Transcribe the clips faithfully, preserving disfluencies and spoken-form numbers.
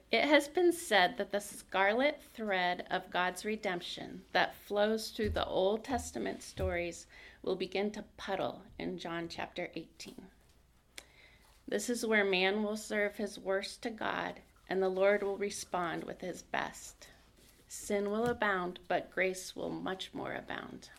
It has been said that the scarlet thread of God's redemption that flows through the Old Testament stories will begin to puddle in John chapter eighteen. This is where man will serve his worst to God, and the Lord will respond with his best. Sin will abound, but grace will much more abound.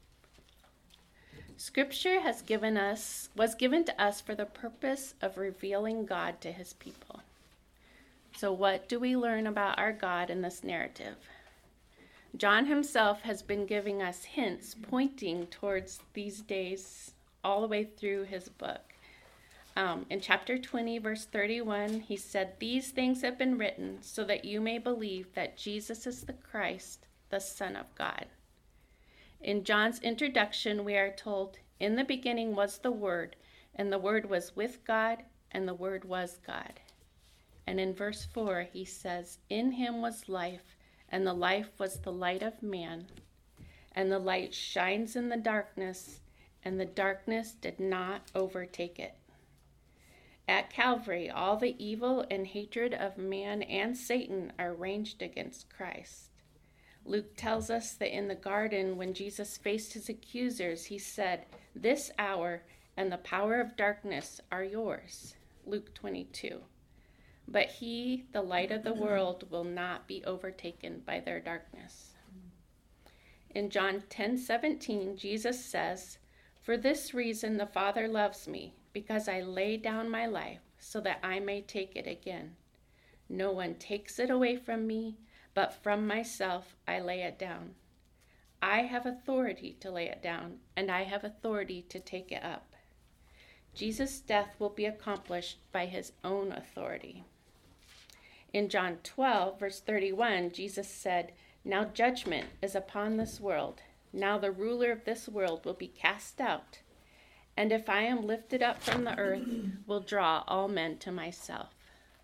Scripture has given us, was given to us for the purpose of revealing God to his people. So what do we learn about our God in this narrative? John himself has been giving us hints pointing towards these days all the way through his book. Um, in chapter twenty, verse thirty-one, he said, "These things have been written so that you may believe that Jesus is the Christ, the Son of God." In John's introduction, we are told, "In the beginning was the Word, and the Word was with God, and the Word was God." And in verse four, he says, "In him was life, and the life was the light of man. And the light shines in the darkness, and the darkness did not overtake it." At Calvary, all the evil and hatred of man and Satan are ranged against Christ. Luke tells us that in the garden, when Jesus faced his accusers, he said, "This hour and the power of darkness are yours." Luke twenty-two. But he, the light of the world, will not be overtaken by their darkness. In John ten seventeen, Jesus says, "For this reason the Father loves me, because I lay down my life so that I may take it again. No one takes it away from me, but from myself I lay it down. I have authority to lay it down, and I have authority to take it up." Jesus' death will be accomplished by his own authority. In John twelve, verse thirty-one, Jesus said, "Now judgment is upon this world. Now the ruler of this world will be cast out. And if I am lifted up from the earth, will draw all men to myself."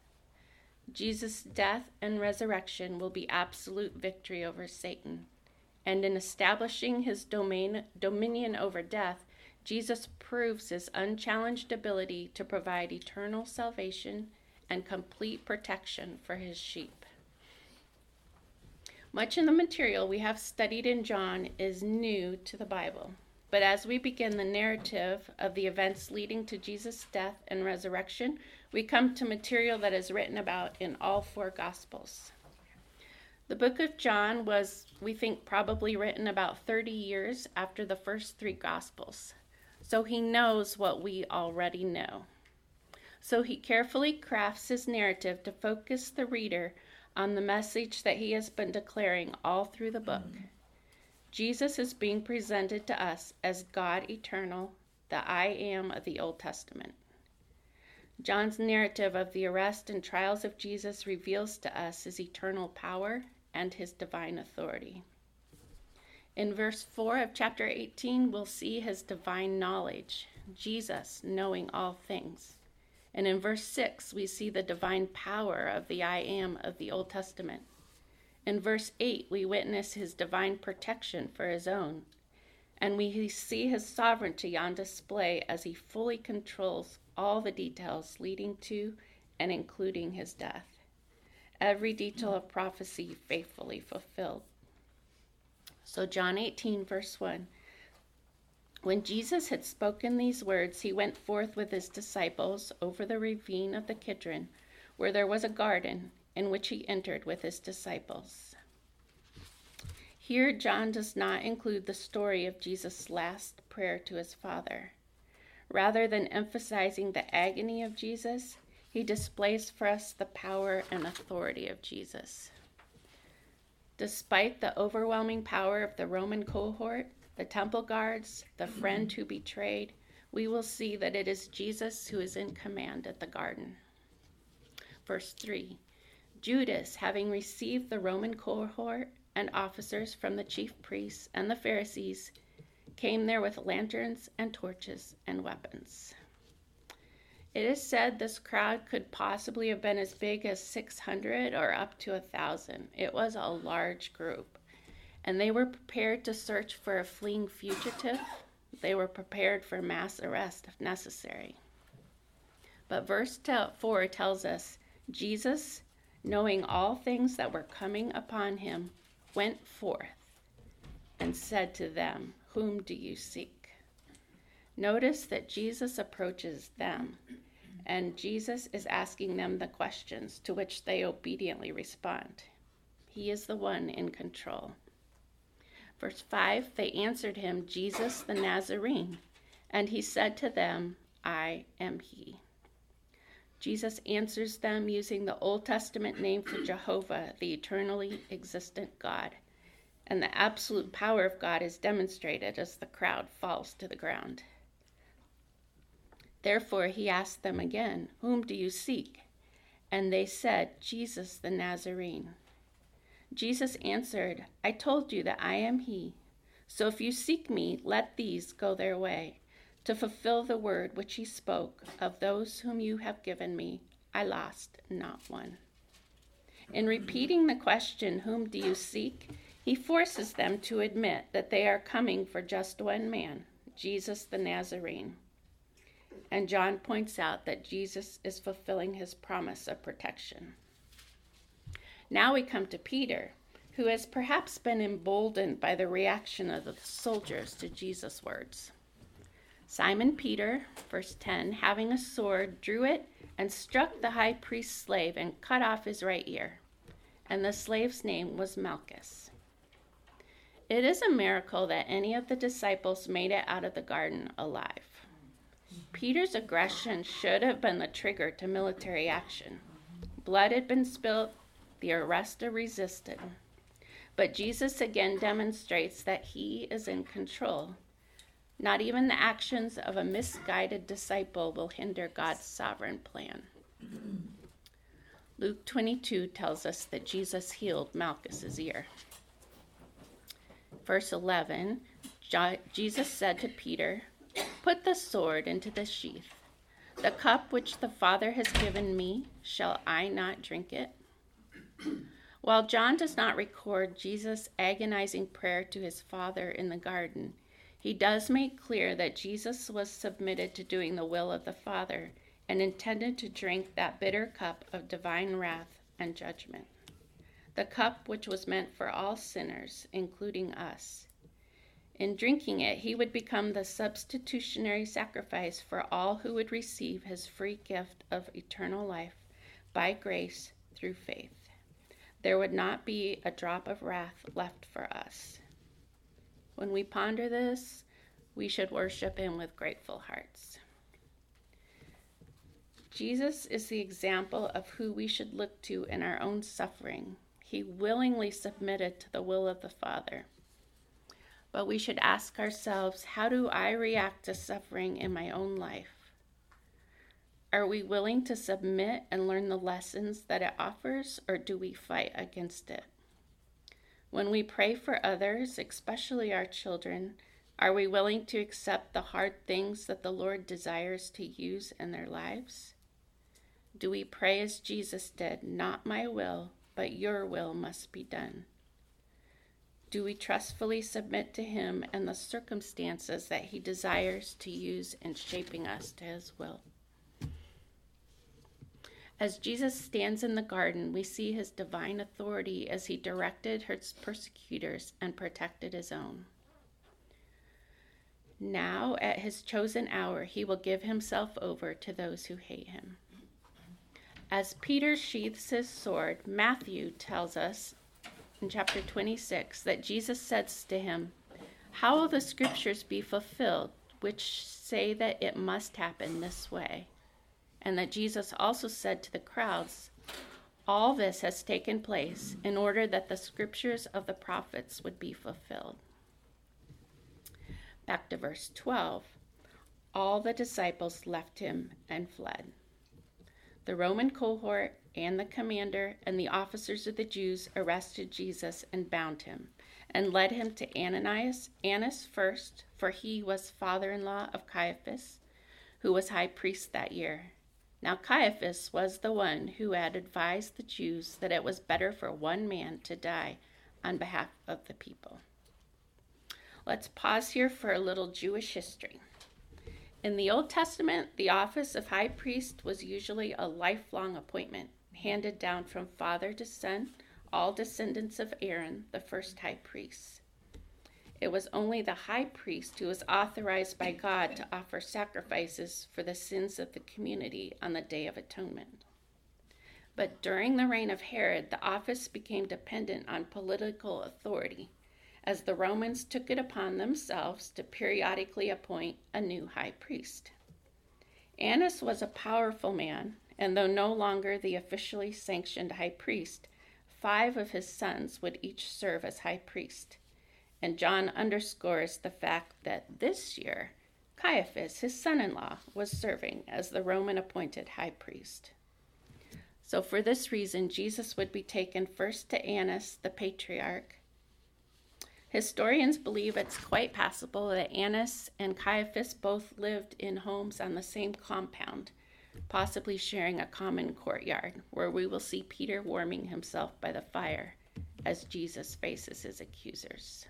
Jesus' death and resurrection will be absolute victory over Satan. And in establishing his domain, dominion over death, Jesus proves his unchallenged ability to provide eternal salvation and complete protection for his sheep. Much of the material we have studied in John is new to the Bible. But as we begin the narrative of the events leading to Jesus' death and resurrection, we come to material that is written about in all four Gospels. The book of John was, we think, probably written about thirty years after the first three Gospels. So he knows what we already know. So he carefully crafts his narrative to focus the reader on the message that he has been declaring all through the book. Mm-hmm. Jesus is being presented to us as God eternal, the I Am of the Old Testament. John's narrative of the arrest and trials of Jesus reveals to us his eternal power and his divine authority. In verse four of chapter eighteen, we'll see his divine knowledge, Jesus knowing all things. And in verse six, we see the divine power of the I Am of the Old Testament. In verse eight, we witness his divine protection for his own. And we see his sovereignty on display as he fully controls all the details leading to and including his death. Every detail of prophecy faithfully fulfilled. So John eighteen, verse one. When Jesus had spoken these words, he went forth with his disciples over the ravine of the Kidron, where there was a garden, in which he entered with his disciples. Here, John does not include the story of Jesus' last prayer to his Father. Rather than emphasizing the agony of Jesus, he displays for us the power and authority of Jesus. Despite the overwhelming power of the Roman cohort, the temple guards, the friend who betrayed, we will see that it is Jesus who is in command at the garden. Verse three, Judas, having received the Roman cohort and officers from the chief priests and the Pharisees, came there with lanterns and torches and weapons. It is said this crowd could possibly have been as big as six hundred or up to one thousand. It was a large group. And they were prepared to search for a fleeing fugitive. They were prepared for mass arrest if necessary. But verse four tells us Jesus knowing all things that were coming upon him, went forth and said to them, "Whom do you seek?" Notice that Jesus approaches them, and Jesus is asking them the questions to which they obediently respond. He is the one in control. Verse five, they answered him, "Jesus the Nazarene." And he said to them, "I am he." Jesus answers them using the Old Testament name for Jehovah, the eternally existent God. And the absolute power of God is demonstrated as the crowd falls to the ground. Therefore he asked them again, "Whom do you seek?" And they said, "Jesus the Nazarene." Jesus answered, "I told you that I am he. So if you seek me, let these go their way. To fulfill the word which he spoke, of those whom you have given me, I lost not one." In repeating the question, "Whom do you seek?" he forces them to admit that they are coming for just one man, Jesus the Nazarene. And John points out that Jesus is fulfilling his promise of protection. Now we come to Peter, who has perhaps been emboldened by the reaction of the soldiers to Jesus' words. Simon Peter, verse ten, having a sword, drew it and struck the high priest's slave and cut off his right ear. And the slave's name was Malchus. It is a miracle that any of the disciples made it out of the garden alive. Peter's aggression should have been the trigger to military action. Blood had been spilled, the arrester resisted. But Jesus again demonstrates that he is in control. Not even the actions of a misguided disciple will hinder God's sovereign plan. Luke twenty-two tells us that Jesus healed Malchus's ear. Verse eleven, Jesus said to Peter, "Put the sword into the sheath. The cup which the Father has given me, shall I not drink it?" While John does not record Jesus' agonizing prayer to his Father in the garden, he does make clear that Jesus was submitted to doing the will of the Father and intended to drink that bitter cup of divine wrath and judgment, the cup which was meant for all sinners, including us. In drinking it, he would become the substitutionary sacrifice for all who would receive his free gift of eternal life by grace through faith. There would not be a drop of wrath left for us. When we ponder this, we should worship him with grateful hearts. Jesus is the example of who we should look to in our own suffering. He willingly submitted to the will of the Father. But we should ask ourselves, how do I react to suffering in my own life? Are we willing to submit and learn the lessons that it offers, or do we fight against it? When we pray for others, especially our children, are we willing to accept the hard things that the Lord desires to use in their lives? Do we pray as Jesus did, "Not my will, but your will must be done"? Do we trustfully submit to him and the circumstances that he desires to use in shaping us to his will? As Jesus stands in the garden, we see his divine authority as he directed his persecutors and protected his own. Now, at his chosen hour, he will give himself over to those who hate him. As Peter sheaths his sword, Matthew tells us in chapter twenty-six that Jesus says to him, "How will the scriptures be fulfilled, which say that it must happen this way?" And that Jesus also said to the crowds, "All this has taken place in order that the scriptures of the prophets would be fulfilled." Back to verse twelve. All the disciples left him and fled. The Roman cohort and the commander and the officers of the Jews arrested Jesus and bound him and led him to Ananias, Annas first, for he was father-in-law of Caiaphas, who was high priest that year. Now Caiaphas was the one who had advised the Jews that it was better for one man to die on behalf of the people. Let's pause here for a little Jewish history. In the Old Testament, the office of high priest was usually a lifelong appointment, handed down from father to son, all descendants of Aaron, the first high priest. It was only the high priest who was authorized by God to offer sacrifices for the sins of the community on the Day of Atonement. But during the reign of Herod, the office became dependent on political authority, as the Romans took it upon themselves to periodically appoint a new high priest. Annas was a powerful man, and though no longer the officially sanctioned high priest, five of his sons would each serve as high priest. And John underscores the fact that this year, Caiaphas, his son-in-law, was serving as the Roman-appointed high priest. So for this reason, Jesus would be taken first to Annas, the patriarch. Historians believe it's quite possible that Annas and Caiaphas both lived in homes on the same compound, possibly sharing a common courtyard, where we will see Peter warming himself by the fire as Jesus faces his accusers.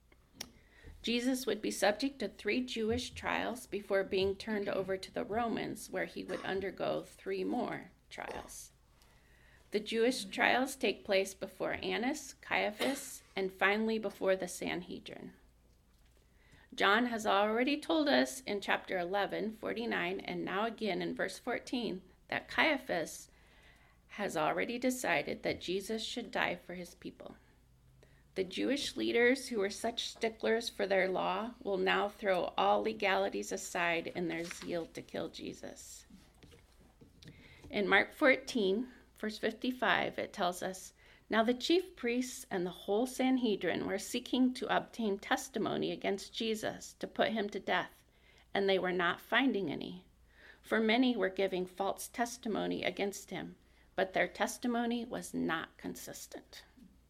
Jesus would be subject to three Jewish trials before being turned over to the Romans, where he would undergo three more trials. The Jewish trials take place before Annas, Caiaphas, and finally before the Sanhedrin. John has already told us in chapter eleven, forty-nine, and now again in verse fourteen, that Caiaphas has already decided that Jesus should die for his people. The Jewish leaders who were such sticklers for their law will now throw all legalities aside in their zeal to kill Jesus. In Mark fourteen, verse fifty-five, it tells us, "Now the chief priests and the whole Sanhedrin were seeking to obtain testimony against Jesus to put him to death, and they were not finding any. For many were giving false testimony against him, but their testimony was not consistent."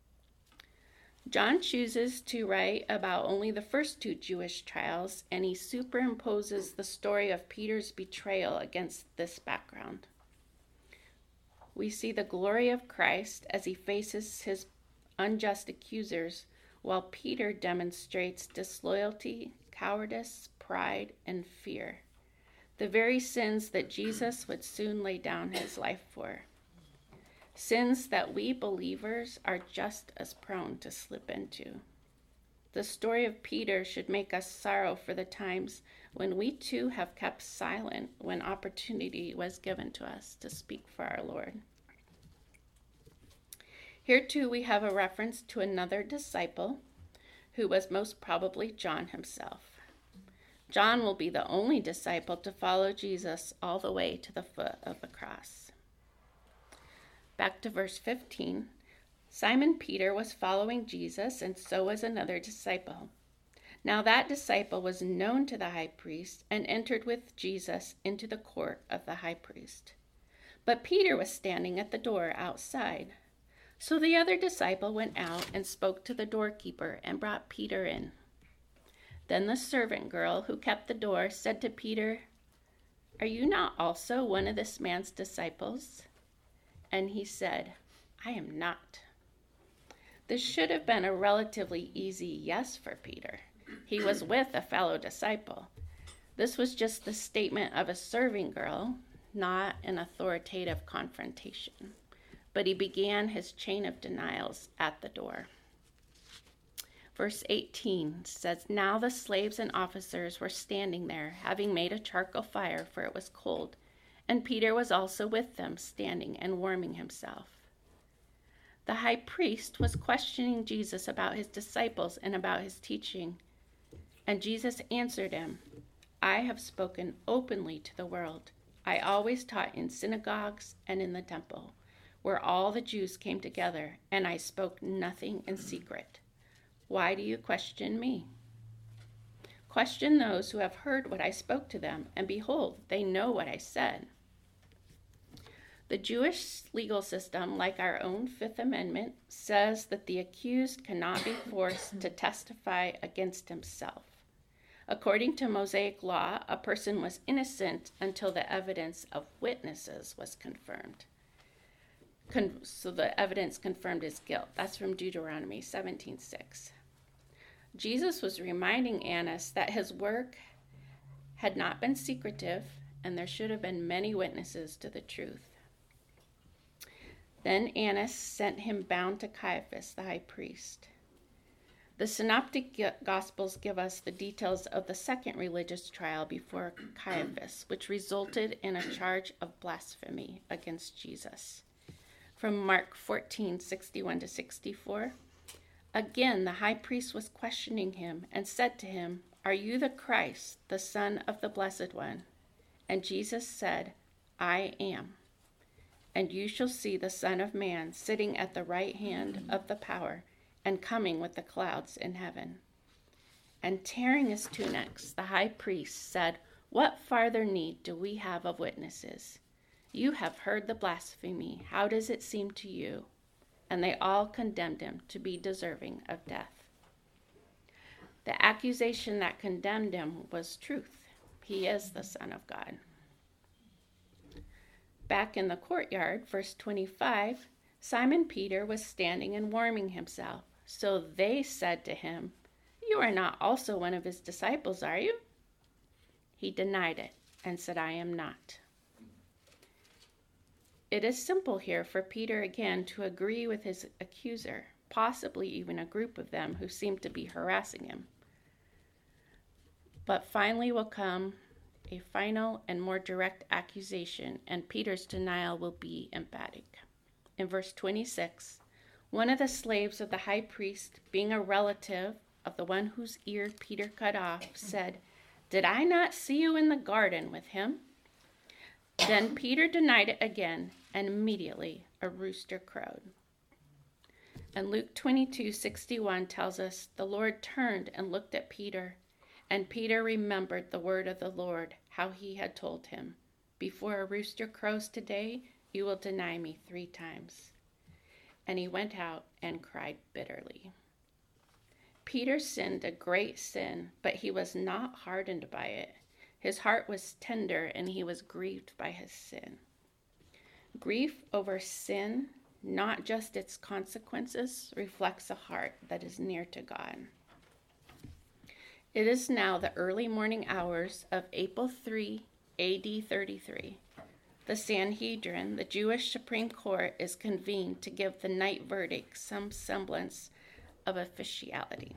John chooses to write about only the first two Jewish trials, and he superimposes the story of Peter's betrayal against this background. We see the glory of Christ as he faces his unjust accusers, while Peter demonstrates disloyalty, cowardice, pride, and fear, the very sins that Jesus would soon lay down his life for. Sins that we believers are just as prone to slip into. The story of Peter should make us sorrow for the times when we too have kept silent when opportunity was given to us to speak for our Lord. Here too we have a reference to another disciple who was most probably John himself. John will be the only disciple to follow Jesus all the way to the foot of the cross. Back to verse fifteen. Simon Peter was following Jesus, and so was another disciple. Now that disciple was known to the high priest and entered with Jesus into the court of the high priest. But Peter was standing at the door outside. So the other disciple went out and spoke to the doorkeeper and brought Peter in. Then the servant girl who kept the door said to Peter, "Are you not also one of this man's disciples?" And he said, "I am not." This should have been a relatively easy yes for Peter. He was with a fellow disciple. This was just the statement of a serving girl, not an authoritative confrontation. But he began his chain of denials at the door. Verse eighteen says, "Now the slaves and officers were standing there, having made a charcoal fire, for it was cold. And Peter was also with them, standing and warming himself." The high priest was questioning Jesus about his disciples and about his teaching. And Jesus answered him, "I have spoken openly to the world. I always taught in synagogues and in the temple, where all the Jews came together, and I spoke nothing in secret. Why do you question me? Question those who have heard what I spoke to them, and behold, they know what I said." The Jewish legal system, like our own Fifth Amendment, says that the accused cannot be forced to testify against himself. According to Mosaic law, a person was innocent until the evidence of witnesses was confirmed. Con- so the evidence confirmed his guilt. That's from Deuteronomy seventeen six. Jesus was reminding Annas that his work had not been secretive, and there should have been many witnesses to the truth. Then Annas sent him bound to Caiaphas, the high priest. The Synoptic Gospels give us the details of the second religious trial before Caiaphas, which resulted in a charge of blasphemy against Jesus. From Mark fourteen, sixty-one to sixty-four, again the high priest was questioning him and said to him, "Are you the Christ, the Son of the Blessed One?" And Jesus said, "I am. And you shall see the Son of Man sitting at the right hand of the power and coming with the clouds in heaven." And tearing his tunics, the high priest said, "What farther need do we have of witnesses? You have heard the blasphemy. How does it seem to you?" And they all condemned him to be deserving of death. The accusation that condemned him was truth. He is the Son of God. Back in the courtyard, verse twenty-five, Simon Peter was standing and warming himself. So they said to him, "You are not also one of his disciples, are you?" He denied it and said, "I am not." It is simple here for Peter again to agree with his accuser, possibly even a group of them who seemed to be harassing him. But finally will come a final and more direct accusation, and Peter's denial will be emphatic. In verse twenty-six, one of the slaves of the high priest, being a relative of the one whose ear Peter cut off, said, "Did I not see you in the garden with him?" Then Peter denied it again, and immediately a rooster crowed. And Luke twenty-two sixty-one tells us, the Lord turned and looked at Peter, and Peter remembered the word of the Lord, how he had told him, "Before a rooster crows today, you will deny me three times." And he went out and cried bitterly. Peter sinned a great sin, but he was not hardened by it. His heart was tender, and he was grieved by his sin. Grief over sin, not just its consequences, reflects a heart that is near to God. It is now the early morning hours of April third, A D thirty-three. The Sanhedrin, the Jewish Supreme Court, is convened to give the night verdict some semblance of officiality.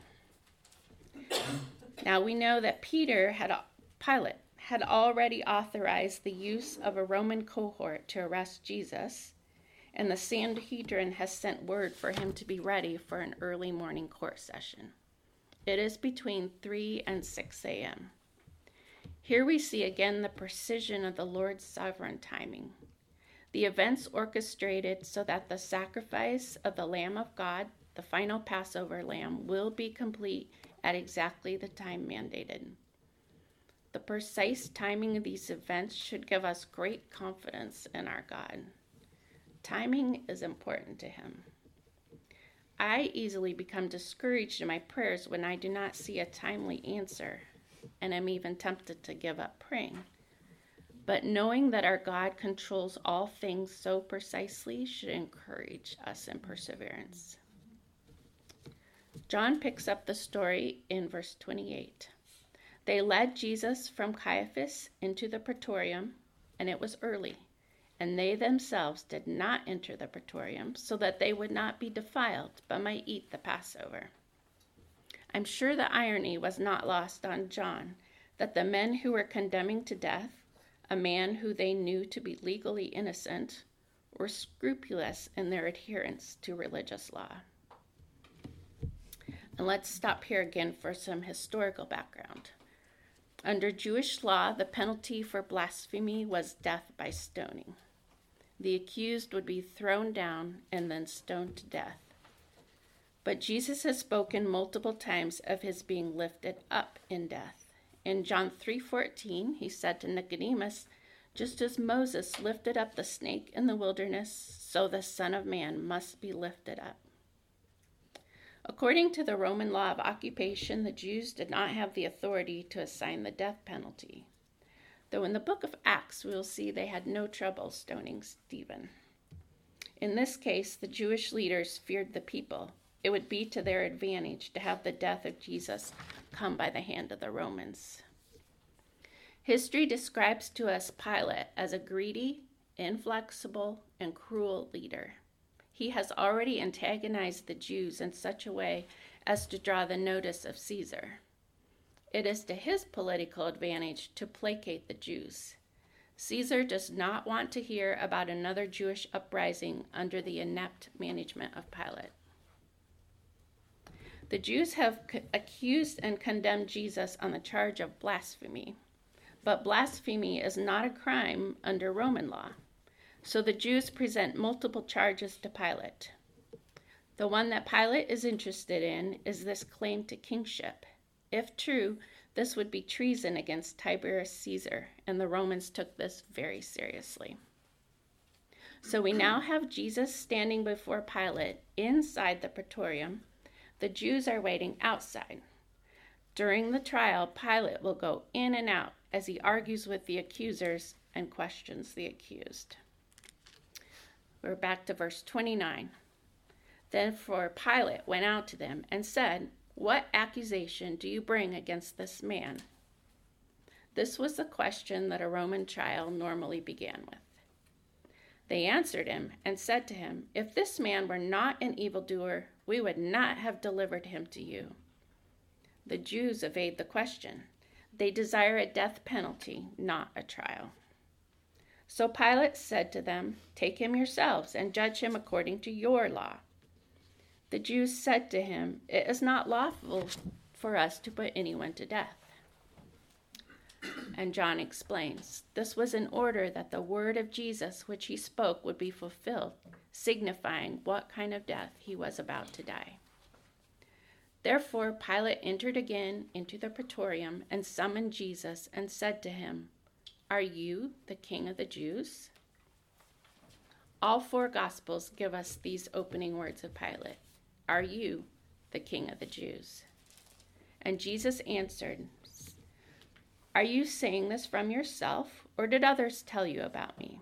Now we know that Peter had Pilate had already authorized the use of a Roman cohort to arrest Jesus, and the Sanhedrin has sent word for him to be ready for an early morning court session. It is between three and six a.m. Here we see again the precision of the Lord's sovereign timing. The events orchestrated so that the sacrifice of the Lamb of God, the final Passover lamb, will be complete at exactly the time mandated. The precise timing of these events should give us great confidence in our God. Timing is important to him. I easily become discouraged in my prayers when I do not see a timely answer, and am even tempted to give up praying. But knowing that our God controls all things so precisely should encourage us in perseverance. John picks up the story in verse twenty-eight. They led Jesus from Caiaphas into the praetorium, and it was early, and they themselves did not enter the praetorium, so that they would not be defiled, but might eat the Passover. I'm sure the irony was not lost on John, that the men who were condemning to death a man who they knew to be legally innocent were scrupulous in their adherence to religious law. And let's stop here again for some historical background. Under Jewish law, the penalty for blasphemy was death by stoning. The accused would be thrown down and then stoned to death. But Jesus has spoken multiple times of his being lifted up in death. In John three fourteen, he said to Nicodemus, "Just as Moses lifted up the snake in the wilderness, so the Son of Man must be lifted up." According to the Roman law of occupation, the Jews did not have the authority to assign the death penalty. Though in the book of Acts, we will see they had no trouble stoning Stephen. In this case, the Jewish leaders feared the people. It would be to their advantage to have the death of Jesus come by the hand of the Romans. History describes to us Pilate as a greedy, inflexible, and cruel leader. he has already antagonized the Jews in such a way as to draw the notice of Caesar. It is to his political advantage to placate the Jews. Caesar does not want to hear about another Jewish uprising under the inept management of Pilate. The Jews have c- accused and condemned Jesus on the charge of blasphemy, but blasphemy is not a crime under Roman law. So the Jews present multiple charges to Pilate. The one that Pilate is interested in is this claim to kingship. If true, this would be treason against Tiberius Caesar, and the Romans took this very seriously. So we now have Jesus standing before Pilate inside the praetorium. The Jews are waiting outside. During the trial, Pilate will go in and out as he argues with the accusers and questions the accused. We're back to verse twenty-nine. Therefore Pilate went out to them and said, "What accusation do you bring against this man?" This was the question that a Roman trial normally began with. They answered him and said to him, "If this man were not an evildoer, we would not have delivered him to you." The Jews evade the question. They desire a death penalty, not a trial. So Pilate said to them, "Take him yourselves and judge him according to your law." The Jews said to him, "It is not lawful for us to put anyone to death." And John explains, this was in order that the word of Jesus which he spoke would be fulfilled, signifying what kind of death he was about to die. Therefore Pilate entered again into the praetorium and summoned Jesus and said to him, "Are you the king of the Jews?" All four Gospels give us these opening words of Pilate. "Are you the king of the Jews?" And Jesus answered, "Are you saying this from yourself, or did others tell you about me?"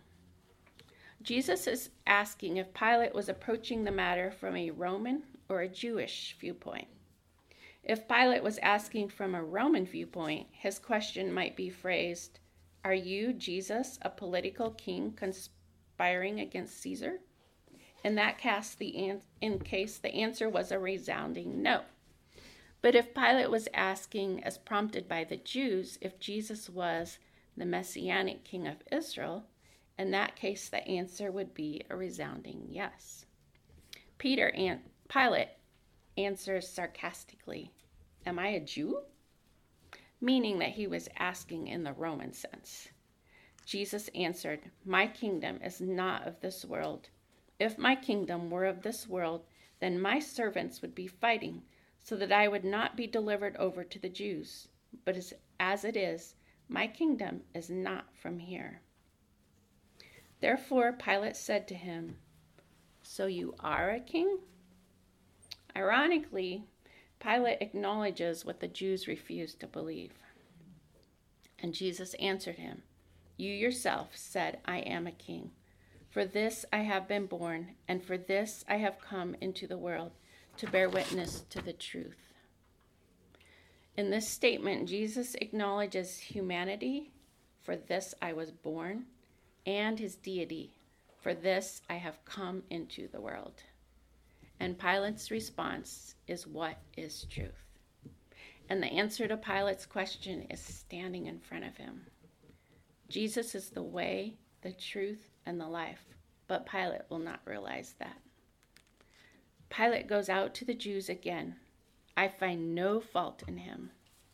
Jesus is asking if Pilate was approaching the matter from a Roman or a Jewish viewpoint. If Pilate was asking from a Roman viewpoint, his question might be phrased, "Are you, Jesus, a political king conspiring against Caesar?" In that case, the an- in case the answer was a resounding no. But if Pilate was asking, as prompted by the Jews, if Jesus was the Messianic King of Israel, in that case the answer would be a resounding yes. Peter and Pilate answers sarcastically, "Am I a Jew?" meaning that he was asking in the Roman sense. Jesus answered, "My kingdom is not of this world. If my kingdom were of this world, then my servants would be fighting so that I would not be delivered over to the Jews. But as, as it is, my kingdom is not from here." Therefore Pilate said to him, "So you are a king?" Ironically, Pilate acknowledges what the Jews refused to believe. And Jesus answered him, "You yourself said I am a king. For this I have been born, and for this I have come into the world, to bear witness to the truth." In this statement, Jesus acknowledges humanity, "For this I was born," and his deity, "For this I have come into the world." And Pilate's response is, "What is truth?" And the answer to Pilate's question is standing in front of him. Jesus is the way, the truth, and the life, but Pilate will not realize that. Pilate goes out to the Jews again. "I find no fault in him."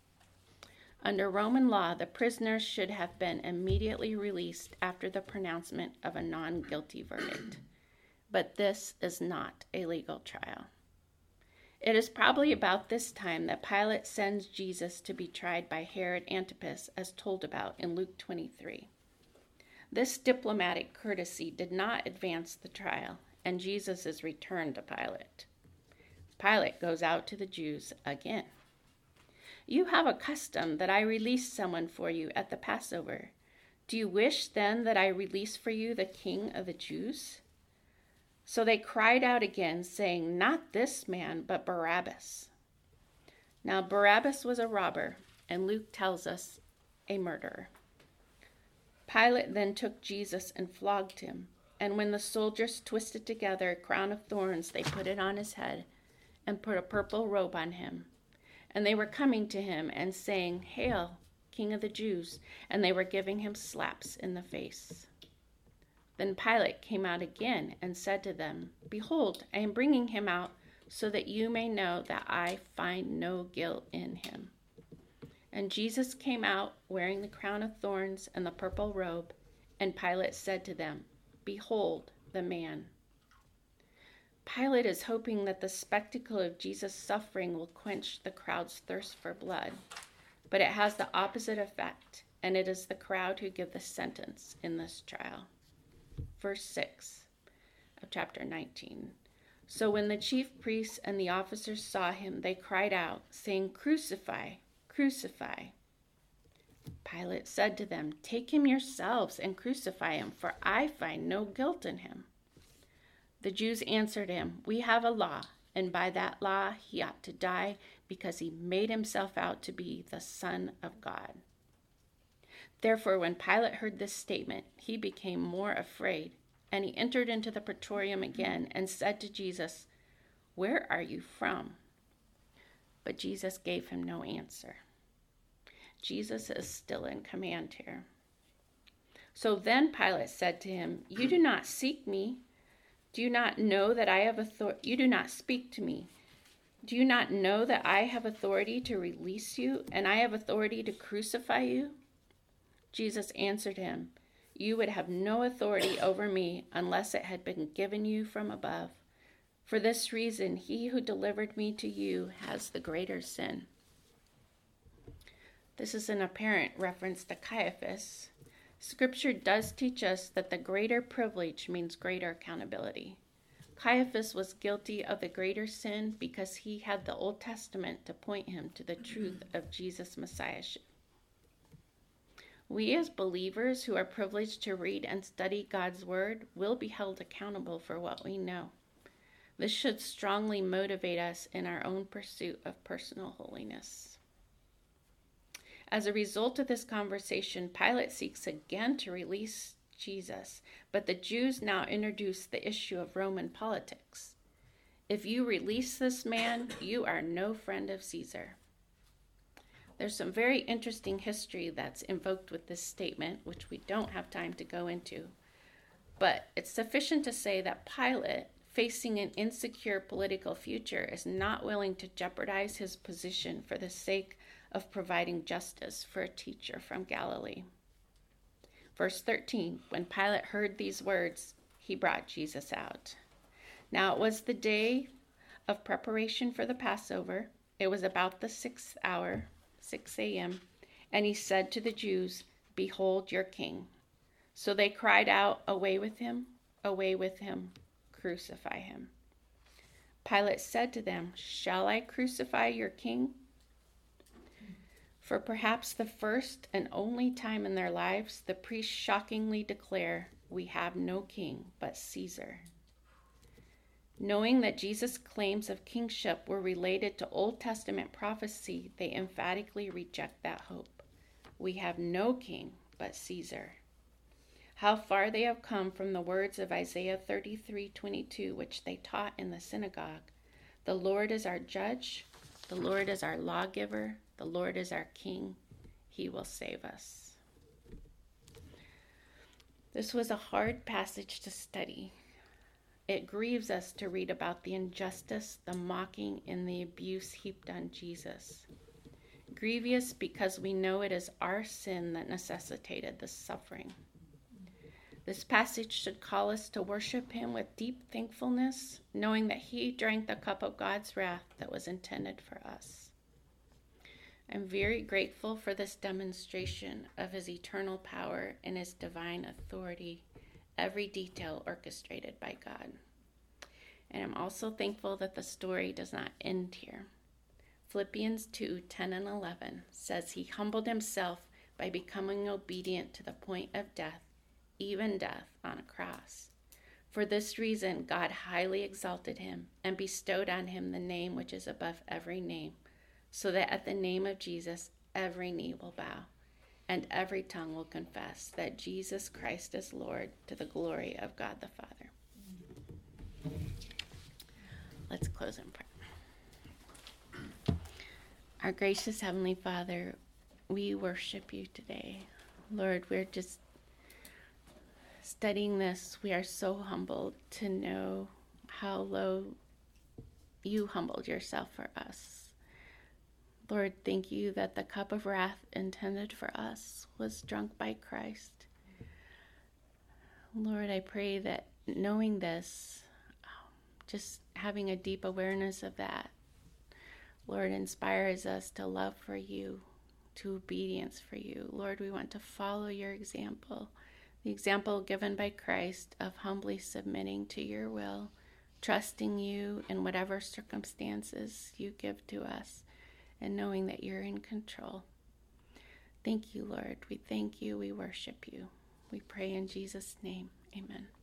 Under Roman law, the prisoners should have been immediately released after the pronouncement of a non-guilty verdict. But this is not a legal trial. It is probably about this time that Pilate sends Jesus to be tried by Herod Antipas, as told about in Luke twenty-three. This diplomatic courtesy did not advance the trial, and Jesus is returned to Pilate. Pilate goes out to the Jews again. "You have a custom that I release someone for you at the Passover. Do you wish then that I release for you the king of the Jews?" So they cried out again, saying, "Not this man, but Barabbas." Now Barabbas was a robber, and Luke tells us a murderer. Pilate then took Jesus and flogged him, And when the soldiers twisted together a crown of thorns, they put it on his head and put a purple robe on him. And they were coming to him and saying, "Hail, King of the Jews!" And they were giving him slaps in the face. Then Pilate came out again and said to them, "Behold, I am bringing him out so that you may know that I find no guilt in him." And Jesus came out wearing the crown of thorns and the purple robe. And Pilate said to them, "Behold the man." Pilate is hoping that the spectacle of Jesus' suffering will quench the crowd's thirst for blood, but it has the opposite effect, and it is the crowd who give the sentence in this trial. Verse six of chapter nineteen. So when the chief priests and the officers saw him, they cried out, saying, "Crucify, crucify." Pilate said to them, "Take him yourselves and crucify him, for I find no guilt in him." The Jews answered him, "We have a law, and by that law he ought to die, because he made himself out to be the Son of God." Therefore, when Pilate heard this statement, he became more afraid, and he entered into the praetorium again and said to Jesus, "Where are you from?" But Jesus gave him no answer. Jesus is still in command here. So then Pilate said to him, "You do not seek me. Do you not know that I have authority? You do not speak to me. Do you not know that I have authority to release you, and I have authority to crucify you?" Jesus answered him, "You would have no authority over me unless it had been given you from above. For this reason, he who delivered me to you has the greater sin." This is an apparent reference to Caiaphas. Scripture does teach us that the greater privilege means greater accountability. Caiaphas was guilty of the greater sin because he had the Old Testament to point him to the truth of Jesus' messiahship. We as believers who are privileged to read and study God's word will be held accountable for what we know. This should strongly motivate us in our own pursuit of personal holiness. As a result of this conversation, Pilate seeks again to release Jesus, but the Jews now introduce the issue of Roman politics. If you release this man, you are no friend of Caesar. There's some very interesting history that's invoked with this statement, which we don't have time to go into. But it's sufficient to say that Pilate, facing an insecure political future, is not willing to jeopardize his position for the sake of providing justice for a teacher from Galilee. Verse thirteen, when Pilate heard these words, he brought Jesus out. Now it was the day of preparation for the Passover. It was about the sixth hour, six a.m., and he said to the Jews, "Behold your king." So they cried out, "Away with him, away with him, crucify him." Pilate said to them, "Shall I crucify your king?" For perhaps the first and only time in their lives, the priests shockingly declare, "We have no king but Caesar." Knowing that Jesus' claims of kingship were related to Old Testament prophecy, they emphatically reject that hope. We have no king but Caesar. How far they have come from the words of Isaiah thirty-three twenty-two, which they taught in the synagogue. The Lord is our judge. The Lord is our lawgiver. The Lord is our king. He will save us. This was a hard passage to study. It grieves us to read about the injustice, the mocking, and the abuse heaped on Jesus. Grievous because we know it is our sin that necessitated this suffering. This passage should call us to worship him with deep thankfulness, knowing that he drank the cup of God's wrath that was intended for us. I'm very grateful for this demonstration of his eternal power and his divine authority, every detail orchestrated by God. And I'm also thankful that the story does not end here. Philippians two ten and eleven says he humbled himself by becoming obedient to the point of death, even death on a cross. For this reason, God highly exalted him and bestowed on him the name which is above every name, so that at the name of Jesus, every knee will bow, and every tongue will confess that Jesus Christ is Lord, to the glory of God the Father. Let's close in prayer. Our gracious Heavenly Father, we worship you today. Lord, we're just studying this. We are so humbled to know how low you humbled yourself for us. Lord, thank you that the cup of wrath intended for us was drunk by Christ. Lord, I pray that knowing this, just having a deep awareness of that, Lord, inspires us to love for you, to obedience for you. Lord, we want to follow your example, the example given by Christ of humbly submitting to your will, trusting you in whatever circumstances you give to us, and knowing that you're in control. Thank you, Lord. We thank you. We worship you. We pray in Jesus' name. Amen.